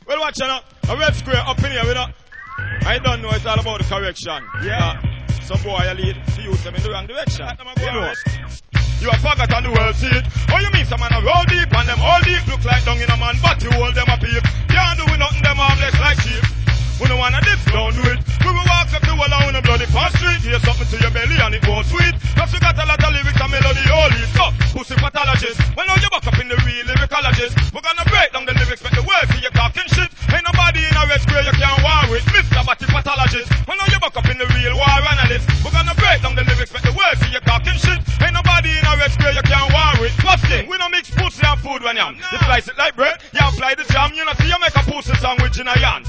Well, watch out. A red square up in here, we know. I don't know, it's all about the correction. Yeah. Some boy I lead the youth them in the wrong direction. You know. You are forgot on the world see it. Oh, you mean some man a roll deep and them all deep look like dung in a man, but you hold them a peep. Can't do nothing, them harmless like sheep. We don't wanna dip, don't do it. We will walk up the wall on a bloody fast street. Hear something to your belly and it goes sweet. Cause you got a lot of lyrics and melody holy. So, pussy pathologist. When now you back up in the real lyricologist. We're gonna break down the lyrics, make the world see you talking shit. Ain't nobody in a red square you can't war with. Mr. Batty pathologist. When now you back up in the real war analyst. We're gonna break down the lyrics, make the world see you talking shit. Ain't nobody in a red square you can't war with. First thing, we don't mix pussy and food when you You slice it like bread, you apply the jam. You know see you make a pussy sandwich in a yarn.